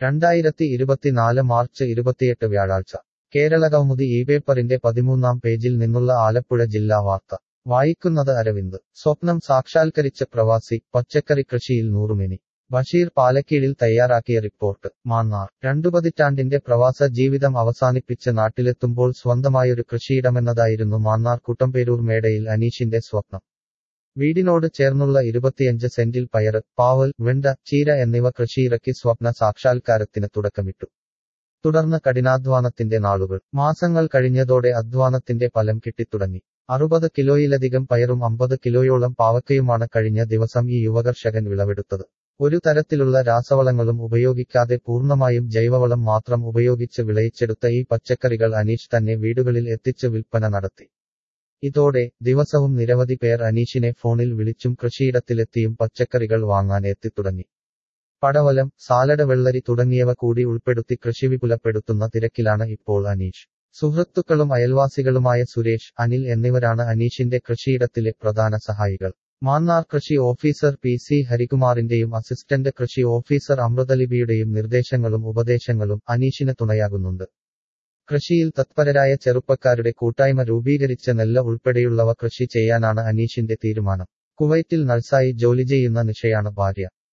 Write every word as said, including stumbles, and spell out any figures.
രണ്ടായിരത്തി ഇരുപത്തിനാല് മാർച്ച് ഇരുപത്തിയെട്ട് വ്യാഴാഴ്ച കേരള കൗമുദി ഈ പേപ്പറിന്റെ പതിമൂന്നാം പേജിൽ നിന്നുള്ള ആലപ്പുഴ ജില്ലാ വാർത്ത വായിക്കുന്നത് അരവിന്ദ് സ്വപ്നം സാക്ഷാത്കരിച്ച പ്രവാസി പച്ചക്കറി കൃഷിയിൽ നൂറുമേനി ബഷീർ പാലക്കീഴിൽ തയ്യാറാക്കിയ റിപ്പോർട്ട് മാന്നാർ രണ്ടു പതിറ്റാണ്ടിന്റെ പ്രവാസ ജീവിതം അവസാനിപ്പിച്ച് നാട്ടിലെത്തുമ്പോൾ സ്വന്തമായൊരു കൃഷിയിടമെന്നതായിരുന്നു മാന്നാർ കുട്ടമ്പേരൂർ മേടയിൽ അനീഷിന്റെ സ്വപ്നം വീടിനോട് ചേർന്നുള്ള ഇരുപത്തിയഞ്ച് സെന്റിൽ പയറ് പാവൽ വെണ്ട ചീര എന്നിവ കൃഷിയിറക്കി സ്വപ്ന സാക്ഷാത്കാരത്തിന് തുടക്കമിട്ടു തുടർന്ന് കഠിനാധ്വാനത്തിന്റെ നാളുകൾ മാസങ്ങൾ കഴിഞ്ഞതോടെ അധ്വാനത്തിന്റെ ഫലം കിട്ടിത്തുടങ്ങി അറുപത് കിലോയിലധികം പയറും അമ്പത് കിലോയോളം പാവക്കയുമാണ് കഴിഞ്ഞ ദിവസം ഈ യുവകർഷകൻ വിളവെടുത്തത് ഒരു തരത്തിലുള്ള രാസവളങ്ങളും ഉപയോഗിക്കാതെ പൂർണ്ണമായും ജൈവവളം മാത്രം ഉപയോഗിച്ച് വിളയിച്ചെടുത്ത ഈ പച്ചക്കറികൾ അനീഷ് തന്നെ വീടുകളിൽ എത്തിച്ച് വിൽപ്പന നടത്തി ഇതോടെ ദിവസവും നിരവധി പേർ അനീഷിനെ ഫോണിൽ വിളിച്ചും കൃഷിയിടത്തിലെത്തിയും പച്ചക്കറികൾ വാങ്ങാൻ എത്തിത്തുടങ്ങി പടവലം സാലഡ് വെള്ളരി തുടങ്ങിയവ കൂടി ഉൾപ്പെടുത്തി കൃഷി വിപുലപ്പെടുത്തുന്ന തിരക്കിലാണ് ഇപ്പോൾ അനീഷ് സുഹൃത്തുക്കളും അയൽവാസികളുമായ സുരേഷ് അനിൽ എന്നിവരാണ് അനീഷിന്റെ കൃഷിയിടത്തിലെ പ്രധാന സഹായികൾ മാന്നാർ കൃഷി ഓഫീസർ പി സി ഹരികുമാറിന്റെയും അസിസ്റ്റന്റ് കൃഷി ഓഫീസർ അമൃതലിപിയുടെയും നിർദ്ദേശങ്ങളും ഉപദേശങ്ങളും അനീഷിന് തുണയാകുന്നുണ്ട് കൃഷിയിൽ തത്പരരായ ചെറുപ്പക്കാരുടെ കൂട്ടായ്മ രൂപീകരിച്ച നെല്ല് ഉൾപ്പെടെയുള്ളവ കൃഷി ചെയ്യാനാണ് അനീഷിന്റെ തീരുമാനം കുവൈറ്റിൽ നഴ്സായി ജോലി ചെയ്യുന്ന നിഷയാണ് ഭാര്യ